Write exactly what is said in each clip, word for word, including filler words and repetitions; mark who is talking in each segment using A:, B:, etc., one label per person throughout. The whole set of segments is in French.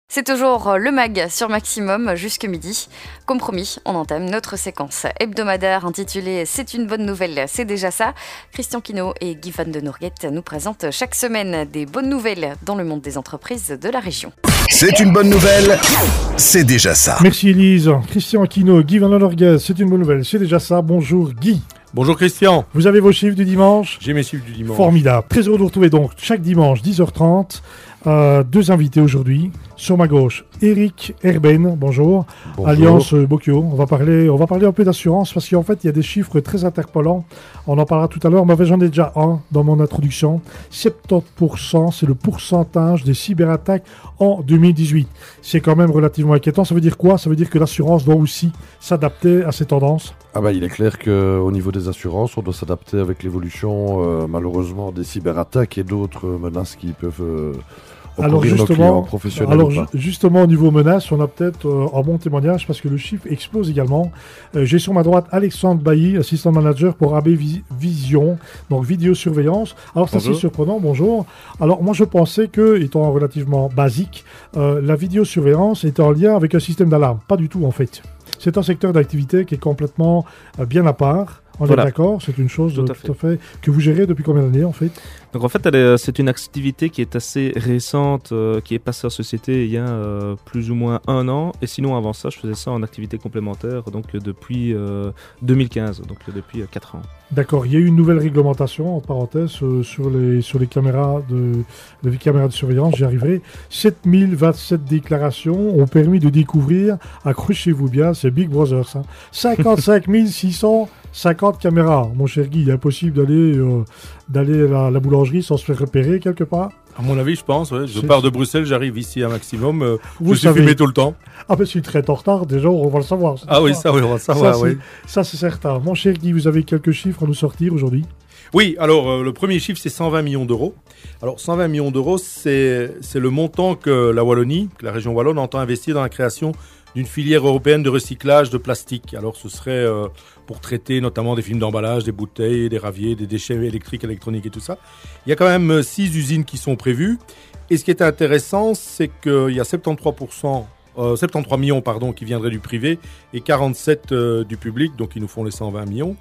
A: C'est toujours le mag sur Maximum jusque midi. Comme promis, on entame notre séquence hebdomadaire intitulée « C'est une bonne nouvelle, c'est déjà ça ». Christian Quinault et Guy Van de Nourguet nous présentent chaque semaine des bonnes nouvelles dans le monde des entreprises de la région.
B: C'est une bonne nouvelle, c'est déjà ça.
C: Merci Elise. Christian Quinault, Guy Van de Nourguet, c'est une bonne nouvelle, c'est déjà ça. Bonjour Guy.
D: Bonjour Christian.
C: Vous avez vos chiffres du dimanche ?
D: J'ai mes chiffres du dimanche.
C: Formidable. Très heureux de vous retrouver donc chaque dimanche, dix heures trente. Euh, deux invités aujourd'hui. Sur ma gauche, Eric Herben, bonjour. bonjour. Alliance Bocchio. On va parler, on va parler un peu d'assurance parce qu'en fait, il y a des chiffres très interpellants. On en parlera tout à l'heure, mais j'en ai déjà un dans mon introduction. soixante-dix pour cent, c'est le pourcentage des cyberattaques en deux mille dix-huit. C'est quand même relativement inquiétant. Ça veut dire quoi ? Ça veut dire que l'assurance doit aussi s'adapter à ces tendances.
E: Ah bah, il est clair qu'au niveau des assurances, on doit s'adapter avec l'évolution, euh, malheureusement, des cyberattaques et d'autres menaces qui peuvent... Euh,
C: Alors justement, alors ju- justement au niveau menaces, on a peut-être euh, un bon témoignage parce que le chiffre explose également. Euh, j'ai sur ma droite Alexandre Bailly, assistant manager pour A B Vi- Vision, donc vidéosurveillance. Alors c'est assez surprenant, bonjour. Alors moi je pensais que, étant relativement basique, euh, la vidéosurveillance était en lien avec un système d'alarme. Pas du tout en fait. C'est un secteur d'activité qui est complètement euh, bien à part. On voilà. est d'accord, c'est une chose tout à, tout à fait que vous gérez depuis combien d'années en fait ?
F: Donc en fait, elle est, c'est une activité qui est assez récente, euh, qui est passée en société il y a euh, plus ou moins un an. Et sinon, avant ça, je faisais ça en activité complémentaire, donc euh, depuis euh, deux mille quinze, donc euh, depuis euh, quatre ans.
C: D'accord, il y a eu une nouvelle réglementation, en parenthèse, euh, sur, les, sur les caméras de, les caméras de surveillance, j'y arriverai. sept mille vingt-sept déclarations ont permis de découvrir, accrochez-vous bien, c'est Big Brother, ça, cinquante-cinq mille six cent cinquante caméras. Mon cher Guy, il est impossible d'aller, euh, d'aller à la, la boulangerie sans se faire repérer quelque part.
D: À mon avis, je pense. Ouais. Je c'est... pars de Bruxelles, j'arrive ici à Maximum. Euh,
C: Vous
D: je suis filmé tout le temps.
C: Ah ben, si tu es en retard, déjà, on va le savoir.
D: Ah oui, ça, oui, on va le savoir.
C: Ça,
D: oui.
C: c'est, ça, c'est certain. Mon cher Guy, vous avez quelques chiffres à nous sortir aujourd'hui ?
D: Oui, alors euh, le premier chiffre, c'est cent vingt millions d'euros. Alors, cent vingt millions d'euros, c'est, c'est le montant que la Wallonie, que la région Wallonne, entend investir dans la création d'une filière européenne de recyclage de plastique. Alors, ce serait euh, pour traiter notamment des films d'emballage, des bouteilles, des raviers, des déchets électriques, électroniques et tout ça. Il y a quand même six usines qui sont prévues. Et ce qui est intéressant, c'est qu'il y a soixante-treize pour cent, euh, soixante-treize millions pardon, qui viendraient du privé et quarante-sept euh, du public, donc ils nous font les cent vingt millions.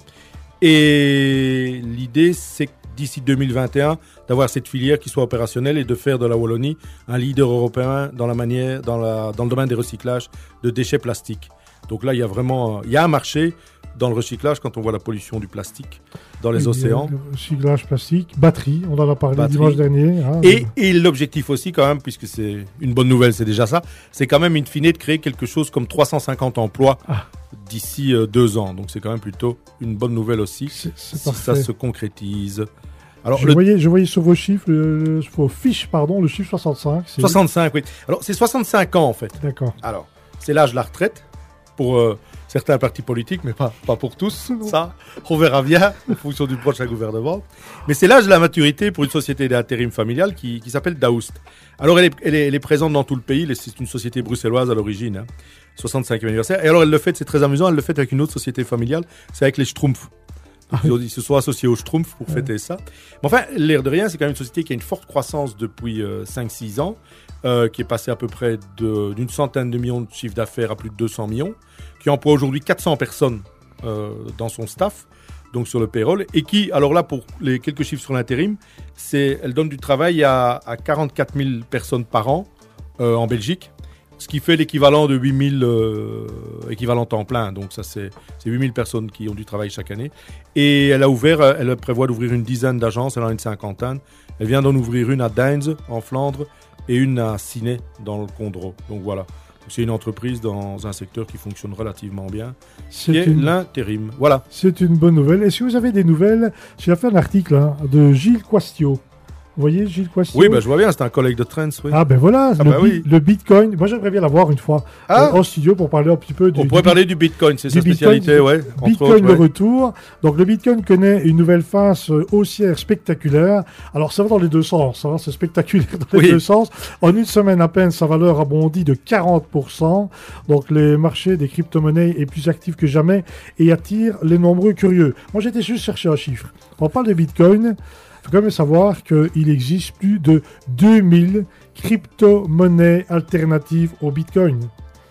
D: Et l'idée, c'est d'ici deux mille vingt et un, d'avoir cette filière qui soit opérationnelle et de faire de la Wallonie un leader européen dans, la manière, dans, la, dans le domaine des recyclages de déchets plastiques. Donc là, il y a vraiment il y a un marché dans le recyclage quand on voit la pollution du plastique dans les
C: oui,
D: océans.
C: Le recyclage plastique, batterie, on en a parlé batterie. dimanche dernier. Hein,
D: et, et l'objectif aussi quand même, puisque c'est une bonne nouvelle, c'est déjà ça, c'est quand même in fine de créer quelque chose comme trois cent cinquante emplois ah. d'ici euh, deux ans. Donc c'est quand même plutôt une bonne nouvelle aussi,
C: c'est, c'est
D: si
C: parfait.
D: ça se concrétise.
C: Alors, je, le... voyais, je voyais sur vos chiffres, euh, vos fiches, pardon, le chiffre soixante-cinq.
D: C'est... soixante-cinq, oui. Alors, c'est soixante-cinq ans, en fait.
C: D'accord.
D: Alors, c'est l'âge de la retraite pour euh, certains partis politiques, mais pas, pas pour tous. Ça, on verra bien en fonction du prochain gouvernement. Mais c'est l'âge de la maturité pour une société d'intérim familiale qui, qui s'appelle Daoust. Alors, elle est, elle, est, elle est présente dans tout le pays. C'est une société bruxelloise à l'origine. Hein. soixante-cinquième anniversaire. Et alors, elle le fait, c'est très amusant, elle le fait avec une autre société familiale. C'est avec les Schtroumpfs. Ils, ils se sont associés aux Schtroumpfs pour ouais. fêter ça. Mais enfin, l'air de rien, c'est quand même une société qui a une forte croissance depuis euh, cinq six ans, euh, qui est passée à peu près de, d'une centaine de millions de chiffre d'affaires à plus de deux cents millions, qui emploie aujourd'hui quatre cents personnes euh, dans son staff, donc sur le payroll, et qui, alors là, pour les quelques chiffres sur l'intérim, c'est, elle donne du travail à, à quarante-quatre mille personnes par an euh, en Belgique. Ce qui fait l'équivalent de huit mille euh, équivalents temps plein. Donc ça, c'est, c'est huit mille personnes qui ont du travail chaque année. Et elle a ouvert, elle prévoit d'ouvrir une dizaine d'agences, elle en a une cinquantaine. Elle vient d'en ouvrir une à Deins, en Flandre, et une à Ciney, dans le Condro. Donc voilà. C'est une entreprise dans un secteur qui fonctionne relativement bien, c'est qui est une... l'intérim. Voilà.
C: C'est une bonne nouvelle. Est-ce que vous avez des nouvelles ? J'ai fait un article hein, de Gilles Quastio. Vous voyez Gilles Quastio ?
D: Oui, ben, je vois bien, c'est un collègue de Trends. Oui.
C: Ah ben voilà, ah, le, ben, bi- oui. le Bitcoin. Moi j'aimerais bien l'avoir une fois ah. euh, en studio pour parler un petit peu du...
D: On pourrait
C: du,
D: parler du Bitcoin, c'est sa spécialité.
C: Bitcoin,
D: ouais,
C: Bitcoin
D: autres,
C: le
D: ouais.
C: retour. Donc le Bitcoin connaît une nouvelle phase haussière spectaculaire. Alors ça va dans les deux sens, hein, c'est spectaculaire dans les oui. deux sens. En une semaine à peine, sa valeur a bondi de quarante pour cent. Donc les marchés des crypto-monnaies est plus actif que jamais et attire les nombreux curieux. Moi j'étais juste chercher un chiffre. On parle de Bitcoin. Il faut quand même savoir qu'il existe plus de deux mille crypto-monnaie alternative au Bitcoin.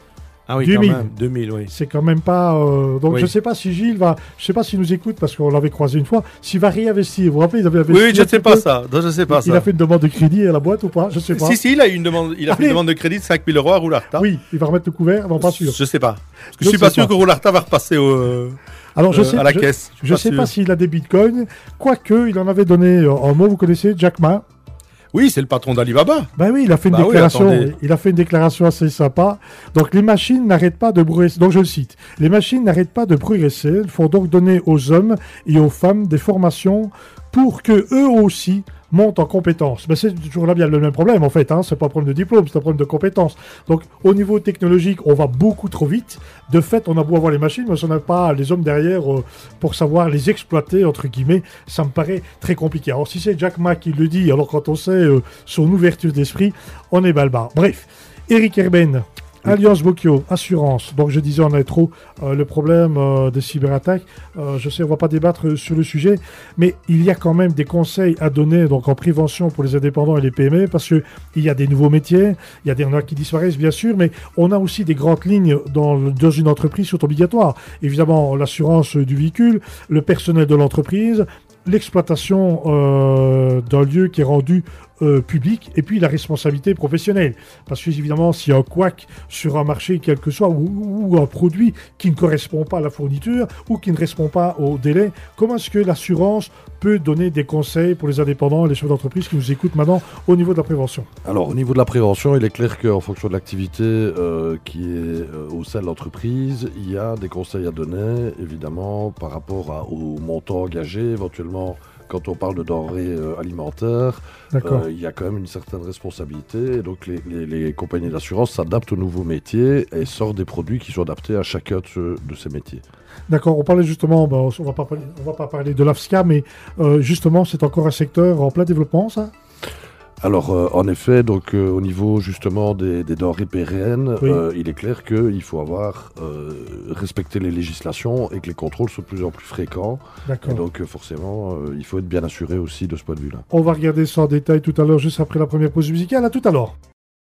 D: Ah oui,
C: deux mille.
D: quand même. deux mille, oui.
C: C'est quand même pas... Euh... Donc
D: oui.
C: je ne sais pas si Gilles va... Je ne sais pas s'il nous écoute parce qu'on l'avait croisé une fois. S'il va réinvestir. Vous vous rappelez, il avait investi...
D: Oui, je ne sais pas ça. Non, je sais pas
C: il,
D: ça.
C: Il a fait une demande de crédit à la boîte ou pas? Je ne sais pas.
D: Si, si, il a, une demande... il a fait une demande de crédit de cinq mille euros à Roularta.
C: Oui, il va remettre le couvert. Non, pas sûr.
D: Je ne sais pas. Parce que je
C: ne
D: suis pas sûr
C: pas.
D: que Roularta va repasser au...
C: Alors, je
D: euh,
C: sais,
D: à la
C: je,
D: caisse.
C: Je ne sais pas s'il a des bitcoins. Quoique, il en avait donné en mot. Vous connaissez Jack Ma?
D: Oui, c'est le patron d'Alibaba.
C: Ben oui, il a fait une
D: bah
C: déclaration.
D: Oui,
C: il a fait une déclaration assez sympa. Donc les machines n'arrêtent pas de progresser. Donc je le cite. Les machines n'arrêtent pas de progresser. Il faut donc donner aux hommes et aux femmes des formations pour que eux aussi montent en compétences. Mais c'est toujours là bien le même problème en fait. Hein. C'est pas un problème de diplôme, c'est un problème de compétences. Donc au niveau technologique, on va beaucoup trop vite. De fait, on a beau avoir les machines, mais si on n'a pas les hommes derrière euh, pour savoir les exploiter entre guillemets, ça me paraît très compliqué. Alors si c'est Jack Ma qui le dit, alors quand on sait euh, son ouverture d'esprit, on est balbar. Bref, Eric Herben. Alliance Bocchio, assurance. Donc je disais en intro euh, le problème euh, des cyberattaques. Euh, je sais, on ne va pas débattre sur le sujet, mais il y a quand même des conseils à donner donc en prévention pour les indépendants et les P M E parce que il y a des nouveaux métiers, il y a des gens qui disparaissent bien sûr, mais on a aussi des grandes lignes dans, dans une entreprise qui sont obligatoires. Évidemment, l'assurance du véhicule, le personnel de l'entreprise, l'exploitation euh, d'un lieu qui est rendu euh, public et puis la responsabilité professionnelle. Parce que évidemment, s'il y a un couac sur un marché, quel que soit, ou, ou un produit qui ne correspond pas à la fourniture ou qui ne répond pas au délai, comment est-ce que l'assurance peut donner des conseils pour les indépendants et les chefs d'entreprise qui nous écoutent maintenant au niveau de la prévention?
E: Alors, au niveau de la prévention, il est clair qu'en fonction de l'activité euh, qui est euh, au sein de l'entreprise, il y a des conseils à donner, évidemment, par rapport à, au montant engagé, éventuellement, quand on parle de denrées euh, alimentaires, euh, il y a quand même une certaine responsabilité. Et donc, les, les, les compagnies d'assurance s'adaptent aux nouveaux métiers et sortent des produits qui sont adaptés à chacun de, ce, de ces métiers.
C: D'accord, on parlait justement, ben, on ne va pas parler, on va pas parler de l'A F S C A, mais euh, justement, c'est encore un secteur en plein développement, ça?
E: Alors, euh, en effet, donc euh, au niveau justement des, des denrées pérennes, oui. euh, il est clair qu'il faut avoir euh, respecté les législations et que les contrôles sont de plus en plus fréquents. D'accord. Et donc, euh, forcément, euh, il faut être bien assuré aussi de ce point de vue-là.
C: On va regarder ça en détail tout à l'heure, juste après la première pause musicale. À tout à l'heure.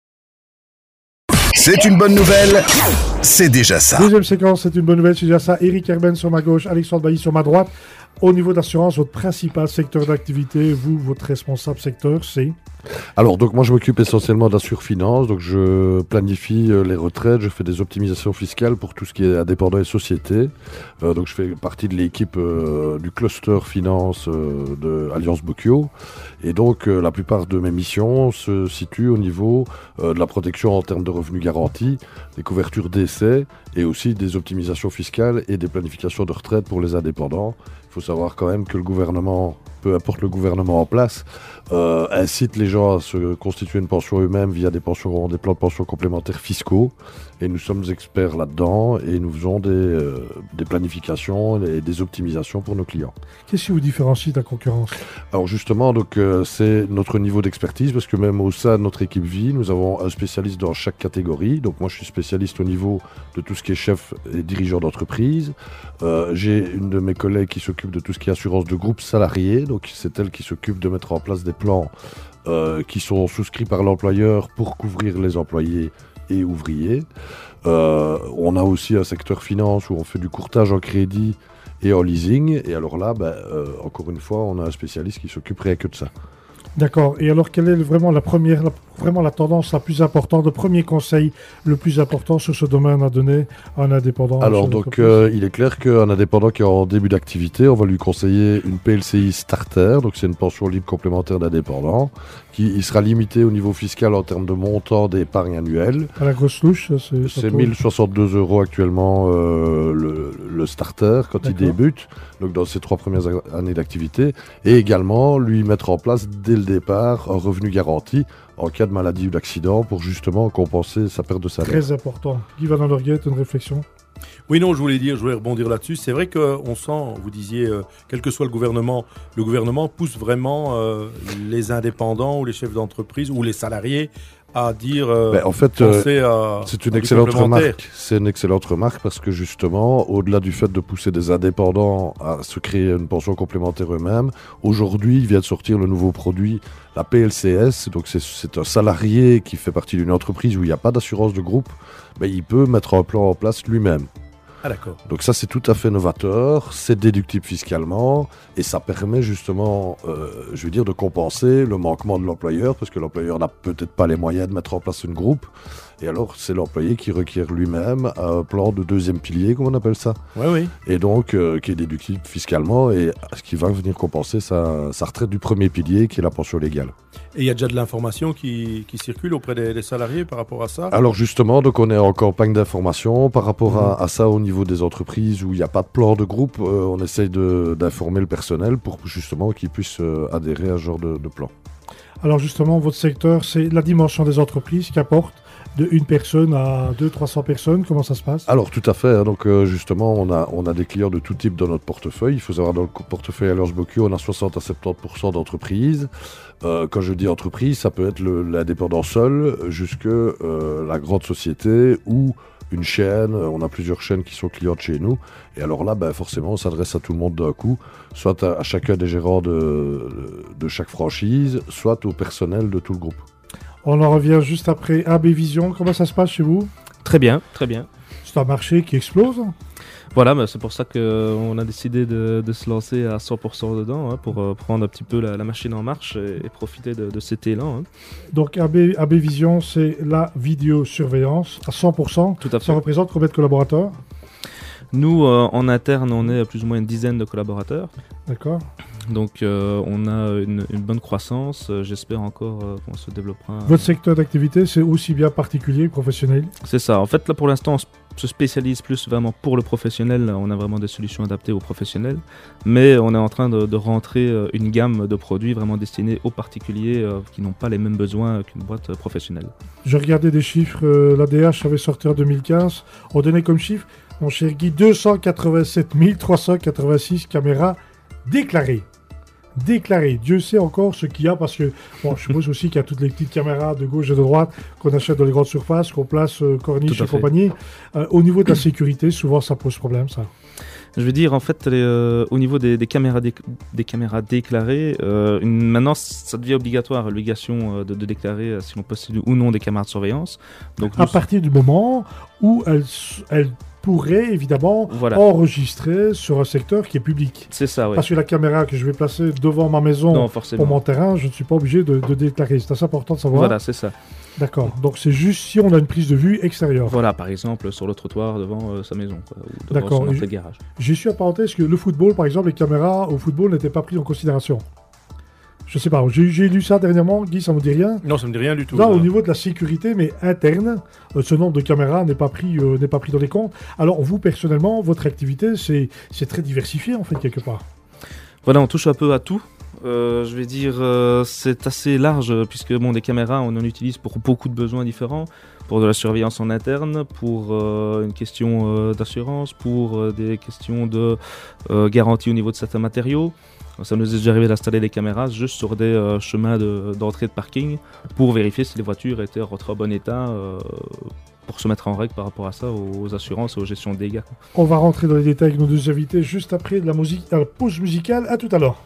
B: C'est une bonne nouvelle, c'est déjà ça.
C: Deuxième séquence, c'est une bonne nouvelle, c'est déjà ça. Eric Herben sur ma gauche, Alexandre Bailly sur ma droite. Au niveau d'assurance, votre principal secteur d'activité, vous, votre responsable secteur, c'est?
E: Alors, donc moi je m'occupe essentiellement d'Assure-Finance, donc je planifie euh, les retraites, je fais des optimisations fiscales pour tout ce qui est indépendant et société. Euh, donc je fais partie de l'équipe euh, du cluster finance euh, de Alliance Bocchio. Et donc euh, la plupart de mes missions se situent au niveau euh, de la protection en termes de revenus garantis, des couvertures d'essai et aussi des optimisations fiscales et des planifications de retraite pour les indépendants. Il faut savoir quand même que le gouvernement, peu importe le gouvernement en place, euh, incite les gens à se constituer une pension eux-mêmes via des pensions, des plans de pension complémentaires fiscaux. Et nous sommes experts là-dedans et nous faisons des, euh, des planifications et des optimisations pour nos clients.
C: Qu'est-ce qui vous différencie de la concurrence?
E: Alors justement, donc, euh, c'est notre niveau d'expertise parce que même au sein de notre équipe vie, nous avons un spécialiste dans chaque catégorie. Donc moi, je suis spécialiste au niveau de tout ce qui est chef et dirigeant d'entreprise. Euh, j'ai une de mes collègues qui s'occupe de tout ce qui est assurance de groupe salarié. Donc c'est elle qui s'occupe de mettre en place des plans euh, qui sont souscrits par l'employeur pour couvrir les employés et ouvriers. Euh, on a aussi un secteur finance où on fait du courtage en crédit et en leasing. Et alors là, ben, euh, encore une fois, on a un spécialiste qui s'occupe rien que de ça.
C: D'accord. Et alors, quelle est vraiment la première, la, vraiment la tendance la plus importante, le premier conseil le plus important sur ce domaine à donner à un indépendant?
E: Alors, donc, euh, il est clair qu'un indépendant qui est en début d'activité, on va lui conseiller une P L C I Starter. Donc, c'est une pension libre complémentaire d'indépendant qui il sera limité au niveau fiscal en termes de montant d'épargne annuelle.
C: À la grosse louche, c'est...
E: C'est mille soixante-deux euros actuellement euh, le, le starter quand D'accord. il débute, donc dans ses trois premières années d'activité. Et également, lui mettre en place dès le départ un revenu garanti en cas de maladie ou d'accident pour justement compenser sa perte de salaire.
C: Très important. Guy Van Allerguet, une réflexion?
D: Oui, non, je voulais dire, je voulais rebondir là-dessus. C'est vrai qu'on sent, vous disiez, euh, quel que soit le gouvernement, le gouvernement pousse vraiment euh, les indépendants ou les chefs d'entreprise ou les salariés à dire euh,
E: ben, en fait,
D: euh,
E: c'est une excellente remarque. C'est une excellente remarque parce que justement, au-delà du fait de pousser des indépendants à se créer une pension complémentaire eux-mêmes, aujourd'hui, il vient de sortir le nouveau produit, la P L C S. Donc c'est un salarié qui fait partie d'une entreprise où il n'y a pas d'assurance de groupe, ben, il peut mettre un plan en place lui-même.
D: Ah, d'accord.
E: Donc ça, c'est tout à fait novateur, c'est déductible fiscalement et ça permet justement, euh, je veux dire, de compenser le manquement de l'employeur parce que l'employeur n'a peut-être pas les moyens de mettre en place une groupe. Et alors, c'est l'employé qui requiert lui-même un plan de deuxième pilier, comme on appelle ça.
D: Oui, oui.
E: Et donc, euh, qui est déductible fiscalement et ce qui va venir compenser sa, sa retraite du premier pilier, qui est la pension légale.
D: Et il y a déjà de l'information qui, qui circule auprès des, des salariés par rapport à ça?
E: Alors justement, donc on est en campagne d'information par rapport mmh. à, à ça au niveau des entreprises où il n'y a pas de plan de groupe. Euh, on essaye de, d'informer le personnel pour justement qu'ils puissent euh, adhérer à ce genre de, de plan.
C: Alors justement, votre secteur, c'est la dimension des entreprises qui apporte de une personne à deux, trois cents personnes. Comment ça se passe?
E: Alors tout à fait. Hein, donc euh, justement, on a, on a des clients de tout type dans notre portefeuille. Il faut savoir dans le portefeuille Alliance Bocuse, on a soixante à soixante-dix pour cent d'entreprises. Euh, quand je dis entreprise, ça peut être le, l'indépendant seul jusque euh, la grande société ou une chaîne. On a plusieurs chaînes qui sont clientes chez nous. Et alors là, ben, forcément, on s'adresse à tout le monde d'un coup, soit à, à chacun des gérants de, de chaque franchise, soit au personnel de tout le groupe.
C: On en revient juste après A B Vision. Comment ça se passe chez vous?
F: Très bien, très bien.
C: C'est un marché qui explose.
F: Voilà, bah c'est pour ça qu'on a décidé de, de se lancer à cent pour cent dedans, hein, pour euh, prendre un petit peu la, la machine en marche et, et profiter de, de cet élan. Hein.
C: Donc A B, A B Vision, c'est la vidéosurveillance à cent pour cent.
F: Tout à fait.
C: Ça représente combien de collaborateurs?
F: Nous, euh, en interne, on est à plus ou moins une dizaine de collaborateurs.
C: D'accord.
F: Donc euh, on a une, une bonne croissance, euh, j'espère encore euh, qu'on se développera.
C: Votre secteur d'activité, c'est aussi bien particulier que professionnel?
F: C'est ça, en fait là pour l'instant on se spécialise plus vraiment pour le professionnel, on a vraiment des solutions adaptées aux professionnels, mais on est en train de, de rentrer une gamme de produits vraiment destinés aux particuliers euh, qui n'ont pas les mêmes besoins qu'une boîte professionnelle.
C: Je regardais des chiffres, euh, l'A D H avait sorti en deux mille quinze, on donnait comme chiffre, mon cher Guy, deux cent quatre-vingt-sept mille trois cent quatre-vingt-six caméras déclarées. Déclaré. Dieu sait encore ce qu'il y a parce que, bon, je suppose aussi qu'il y a toutes les petites caméras de gauche et de droite qu'on achète dans les grandes surfaces, qu'on place euh, corniche et compagnie. Euh, au niveau de la sécurité, souvent ça pose problème, ça.
F: Je veux dire, en fait, les, euh, au niveau des, des, caméras, dé- des caméras déclarées, euh, une, maintenant ça devient obligatoire, l'obligation euh, de, de déclarer euh, si l'on possède ou non des caméras de surveillance. Donc,
C: à nous, partir du moment où elles, elles pourrait évidemment voilà. enregistrer sur un secteur qui est public.
F: C'est ça, oui.
C: Parce que la caméra que je vais placer devant ma maison non, pour mon terrain, je ne suis pas obligé de, de déclarer. C'est assez important de savoir.
F: Voilà, c'est ça.
C: D'accord. Donc c'est juste si on a une prise de vue extérieure.
F: Voilà, par exemple sur le trottoir devant euh, sa maison, quoi, ou devant son entrée de garage.
C: J'ai su à parenthèse que le football, par exemple, les caméras au football n'étaient pas prises en considération. Je sais pas, j'ai, j'ai lu ça dernièrement, Guy, ça ne me dit rien?
D: Non, ça ne me dit rien du tout.
C: Là, là, au niveau de la sécurité, mais interne, euh, ce nombre de caméras n'est pas pris, euh, n'est pas pris dans les comptes. Alors, vous, personnellement, votre activité, c'est, c'est très diversifié, en fait, quelque part.
F: Voilà, on touche un peu à tout. Euh, je vais dire, euh, c'est assez large, puisque bon, des caméras, on en utilise pour beaucoup de besoins différents. Pour de la surveillance en interne, pour euh, une question euh, d'assurance, pour euh, des questions de euh, garantie au niveau de certains matériaux. Ça nous est déjà arrivé d'installer des caméras juste sur des euh, chemins de, d'entrée de parking pour vérifier si les voitures étaient en très bon état, euh, pour se mettre en règle par rapport à ça, aux assurances et aux gestions de dégâts.
C: On va rentrer dans les détails avec nos deux invités juste après de la, musique, la pause musicale. À tout à l'heure.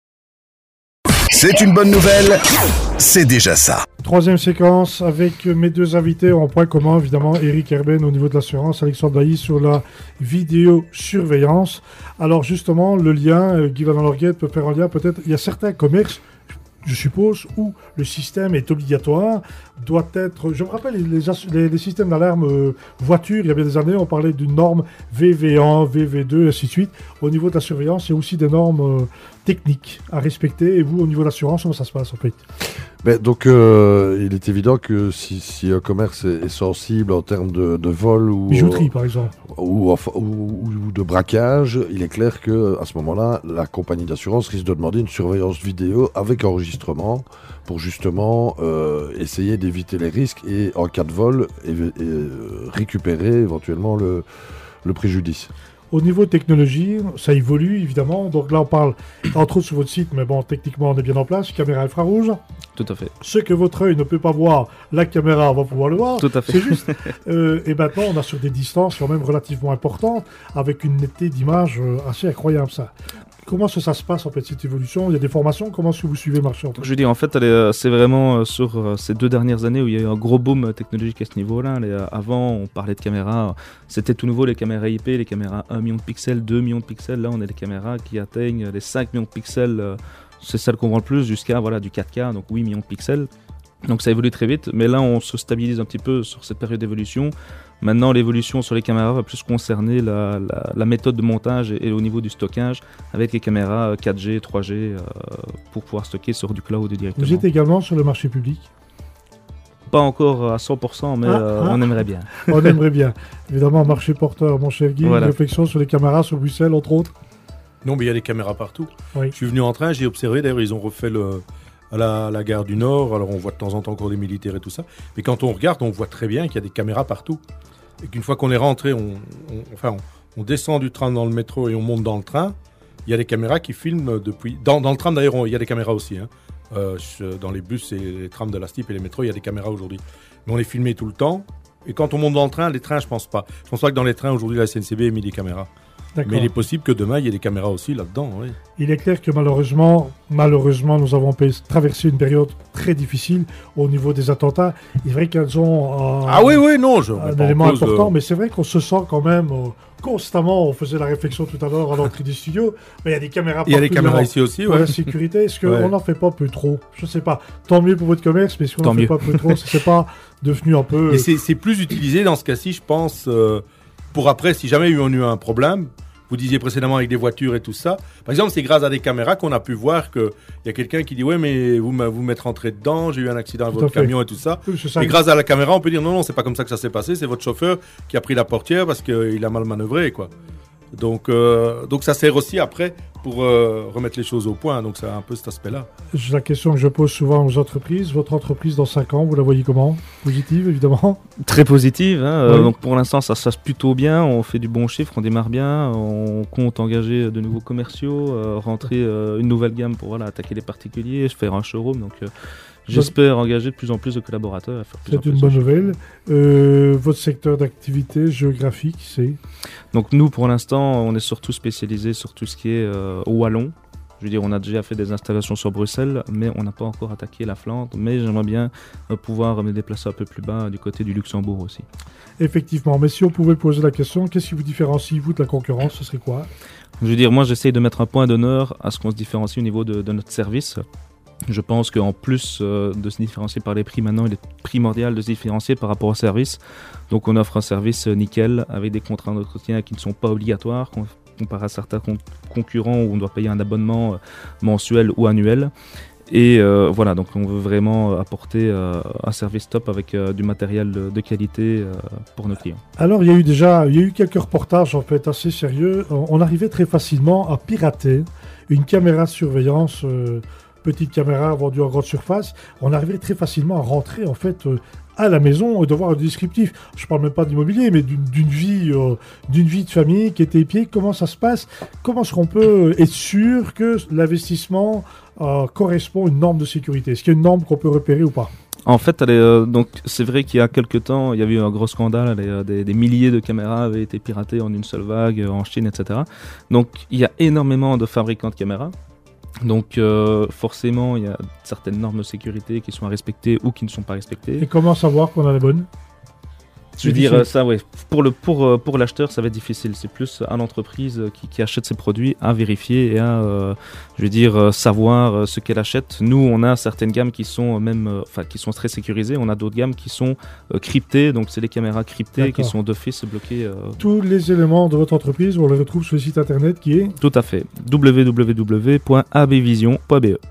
B: C'est une bonne nouvelle, c'est déjà ça.
C: Troisième séquence avec mes deux invités en point commun, évidemment, Eric Herben au niveau de l'assurance, Alexandre Bailly sur la vidéosurveillance. Alors justement, le lien, Guy Van Lorguet peut faire un lien peut-être, il y a certains commerces, je suppose, où le système est obligatoire, doit être... Je me rappelle, les, les, les systèmes d'alarme euh, voiture, il y a bien des années, on parlait d'une norme V V un, V V deux, et ainsi de suite. Au niveau de la surveillance, il y a aussi des normes euh, techniques à respecter. Et vous, au niveau de l'assurance, comment ça se passe en fait?
E: Ben, donc, euh, il est évident que si, si un commerce est, est sensible en termes de, de vol ou...
C: Bijouterie, par exemple.
E: Ou, ou, ou, ou de braquage, il est clair qu'à ce moment-là, la compagnie d'assurance risque de demander une surveillance vidéo avec enregistrement pour justement euh, essayer d'éviter les risques et, en cas de vol, et, et, euh, récupérer éventuellement le, le préjudice.
C: Au niveau technologie, ça évolue évidemment. Donc là, on parle entre autres sur votre site, mais bon, techniquement, on est bien en place. Caméra infrarouge.
F: Tout à fait.
C: Ce que votre œil ne peut pas voir, la caméra va pouvoir le voir.
F: Tout à fait.
C: C'est juste. euh, et maintenant, on a sur des distances quand même relativement importantes, avec une netteté d'image euh, assez incroyable, ça. Comment ça, ça se passe en fait cette évolution? Il y a des formations, comment est-ce que vous suivez le marché en fait?
F: Je veux dire, en fait, elle est, c'est vraiment euh, sur euh, ces deux dernières années où il y a eu un gros boom technologique à ce niveau-là. Les, euh, avant, on parlait de caméras, c'était tout nouveau, les caméras I P, les caméras un million de pixels, deux millions de pixels. Là, on a des caméras qui atteignent les cinq millions de pixels, euh, c'est celle qu'on vend le plus, jusqu'à voilà, du quatre K, donc huit millions de pixels. Donc ça évolue très vite, mais là, on se stabilise un petit peu sur cette période d'évolution. Maintenant, l'évolution sur les caméras va plus concerner la, la, la méthode de montage et, et au niveau du stockage avec les caméras quatre G, trois G euh, pour pouvoir stocker sur du cloud directement.
C: Vous êtes également sur le marché public?
F: Pas encore à cent pour cent, mais ah, euh, ah. on aimerait bien.
C: On aimerait bien. Évidemment, marché porteur, mon cher Guy, voilà. Une réflexion sur les caméras sur Bruxelles, entre autres?
D: Non, mais il y a des caméras partout.
C: Oui.
D: Je suis venu en train, j'ai observé, d'ailleurs, ils ont refait le... à la, la gare du Nord, alors on voit de temps en temps encore des militaires et tout ça, mais quand on regarde, on voit très bien qu'il y a des caméras partout. Et qu'une fois qu'on est rentré, on, on, enfin, on, on descend du train dans le métro et on monte dans le train, il y a des caméras qui filment depuis... Dans, dans le tram d'ailleurs, on, il y a des caméras aussi. Hein. Euh, dans les bus et les trams de la S T I P et les métros, il y a des caméras aujourd'hui. Mais on est filmé tout le temps. Et quand on monte dans le train, les trains, je pense pas. Je pense pas que dans les trains, aujourd'hui, la S N C B ait mis des caméras. D'accord. Mais il est possible que demain, il y ait des caméras aussi là-dedans. Oui.
C: Il est clair que malheureusement, malheureusement, nous avons traversé une période très difficile au niveau des attentats. Il est vrai qu'elles ont euh,
D: ah oui, oui, non, je
C: un élément important, de... mais c'est vrai qu'on se sent quand même euh, constamment, on faisait la réflexion tout à l'heure à l'entrée du studio, mais il y a des caméras partout.
D: Il y a des caméras ici aussi,
C: pour
D: ouais.
C: la sécurité. Est-ce qu'on
D: ouais.
C: n'en fait pas peu trop? Je ne sais pas. Tant mieux pour votre commerce, mais est-ce qu'on n'en fait pas peu trop? C'est pas devenu un peu...
D: Et c'est, c'est plus utilisé dans ce cas-ci, je pense, euh, pour après, si jamais on a eu un problème... Vous disiez précédemment avec des voitures et tout ça. Par exemple, c'est grâce à des caméras qu'on a pu voir qu'il y a quelqu'un qui dit « Ouais, mais vous vous m'êtes rentré dedans, j'ai eu un accident avec votre camion et tout ça. Oui, » Et grâce à la caméra, on peut dire « Non, non, c'est pas comme ça que ça s'est passé, c'est votre chauffeur qui a pris la portière parce qu'il a mal manœuvré. » quoi. Donc, euh, donc ça sert aussi après pour euh, remettre les choses au point. Donc c'est un peu cet aspect-là.
C: La question que je pose souvent aux entreprises, votre entreprise dans cinq ans, vous la voyez comment? Positive, évidemment?
F: Très positive. Hein. Oui. Euh, donc pour l'instant, ça se passe plutôt bien. On fait du bon chiffre, on démarre bien. On compte engager de nouveaux commerciaux, euh, rentrer euh, une nouvelle gamme pour voilà, attaquer les particuliers, faire un showroom. Donc euh, j'espère engager de plus en plus de collaborateurs. À faire plus
C: c'est
F: en plus
C: une bonne nouvelle. Euh, votre secteur d'activité géographique, c'est?
F: Donc nous, pour l'instant, on est surtout spécialisé sur tout ce qui est euh, au Wallon. Je veux dire, on a déjà fait des installations sur Bruxelles, mais on n'a pas encore attaqué la Flandre. Mais j'aimerais bien euh, pouvoir me déplacer un peu plus bas du côté du Luxembourg aussi.
C: Effectivement, mais si on pouvait poser la question, qu'est-ce qui vous différencie, vous, de la concurrence? Ce serait quoi?
F: Je veux dire, moi, j'essaye de mettre un point d'honneur à ce qu'on se différencie au niveau de, de notre service. Je pense qu'en plus euh, de se différencier par les prix, maintenant, il est primordial de se différencier par rapport au service. Donc, on offre un service nickel avec des contrats d'entretien qui ne sont pas obligatoires, comparé à certains con- concurrents où on doit payer un abonnement euh, mensuel ou annuel. Et euh, voilà, donc on veut vraiment apporter euh, un service top avec euh, du matériel de, de qualité euh, pour nos clients.
C: Alors, il y a eu déjà il y a eu quelques reportages en fait assez sérieux. On arrivait très facilement à pirater une caméra de surveillance. Euh, petite caméra vendue en grande surface, on arrivait très facilement à rentrer en fait euh, à la maison et de voir un descriptif. Je parle même pas d'immobilier, mais d'une, d'une vie, euh, d'une vie de famille qui était épiée. Comment ça se passe? Comment est-ce qu'on peut être sûr que l'investissement euh, correspond à une norme de sécurité? Est-ce qu'il y a une norme qu'on peut repérer ou pas?
F: En fait, elle est, euh, donc, c'est vrai qu'il y a quelques temps, il y avait eu un gros scandale, elle est, des, des milliers de caméras avaient été piratées en une seule vague euh, en Chine, et cetera. Donc, il y a énormément de fabricants de caméras. Donc euh, forcément, il y a certaines normes de sécurité qui sont à respecter ou qui ne sont pas respectées.
C: Et comment savoir qu'on a les bonnes?
F: Je veux dire, ça, ouais. Pour, le, pour, pour l'acheteur, ça va être difficile. C'est plus à l'entreprise qui, qui achète ses produits à vérifier et à, euh, je veux dire, savoir ce qu'elle achète. Nous, on a certaines gammes qui sont même, enfin, qui sont très sécurisées. On a d'autres gammes qui sont euh, cryptées. Donc, c'est des caméras cryptées D'accord. qui sont d'office bloquées. Euh...
C: Tous les éléments de votre entreprise, on les retrouve sur le site internet qui est?
F: Tout à fait. w w w point a b vision point b e.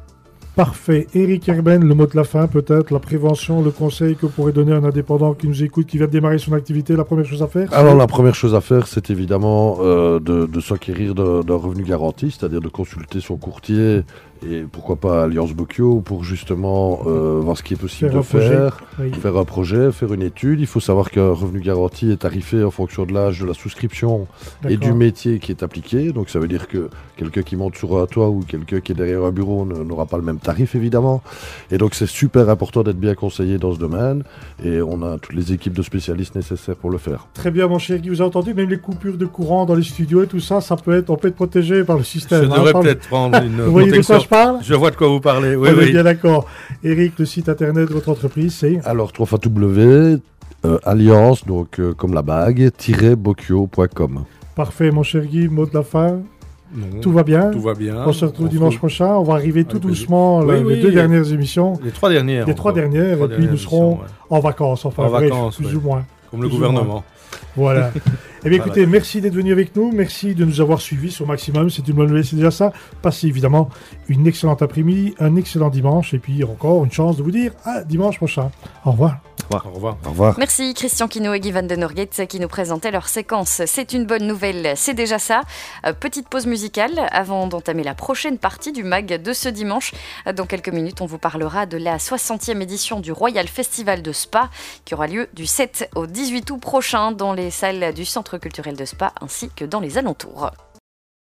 C: Parfait. Eric Herben, le mot de la fin peut-être, la prévention, le conseil que vous pourrez donner à un indépendant qui nous écoute, qui vient de démarrer son activité, la première chose à faire?
E: Alors la première chose à faire, c'est évidemment euh, de, de s'acquérir d'un, d'un revenu garanti, c'est-à-dire de consulter son courtier et pourquoi pas Alliance Bocchio pour justement euh, voir ce qui est possible faire de faire, oui. faire un projet, faire une étude. Il faut savoir qu'un revenu garanti est tarifé en fonction de l'âge de la souscription D'accord. et du métier qui est appliqué. Donc ça veut dire que quelqu'un qui monte sur un toit ou quelqu'un qui est derrière un bureau n'aura pas le même tarif évidemment. Et donc c'est super important d'être bien conseillé dans ce domaine et on a toutes les équipes de spécialistes nécessaires pour le faire.
C: Très bien mon cher Guy, vous avez entendu, même les coupures de courant dans les studios et tout ça, ça peut être, on peut être protégé par le système.
D: Je hein, devrais peut-être prendre une
C: vous voyez de quoi je parle?
D: Je vois de quoi vous parlez, oui,
C: on
D: oui.
C: est bien d'accord. Eric, le site internet de votre entreprise, c'est?
E: Alors, trois fois W, euh, alliance, donc euh, comme la bague, tiret bocchio point com.
C: Parfait, mon cher Guy, mot de la fin?
D: Non,
C: tout va bien.
D: Tout va bien.
C: On se retrouve on dimanche trouve... prochain. On va arriver tout doucement,
D: oui,
C: les
D: oui,
C: deux
D: les...
C: dernières émissions.
D: Les trois dernières.
C: Les trois dernières, trois et puis nous serons ouais. en vacances, enfin
D: en
C: bref,
D: vacances,
C: plus
D: ouais.
C: ou moins.
D: Comme le gouvernement.
C: Voilà. Eh bien, écoutez, voilà. Merci d'être venu avec nous. Merci de nous avoir suivis au maximum. C'est une bonne nouvelle, c'est déjà ça. Passez évidemment une excellente après-midi, un excellent dimanche. Et puis encore une chance de vous dire à dimanche prochain. Au revoir.
D: Au revoir. Au revoir.
E: Au revoir.
A: Merci Christian Quinault et Guy van den Norgait qui nous présentaient leur séquence. C'est une bonne nouvelle, c'est déjà ça. Euh, petite pause musicale avant d'entamer la prochaine partie du mag de ce dimanche. Dans quelques minutes, on vous parlera de la soixantième édition du Royal Festival de Spa qui aura lieu du sept au dix-huit août prochain dans les salles du Centre culturel de Spa ainsi que dans les alentours.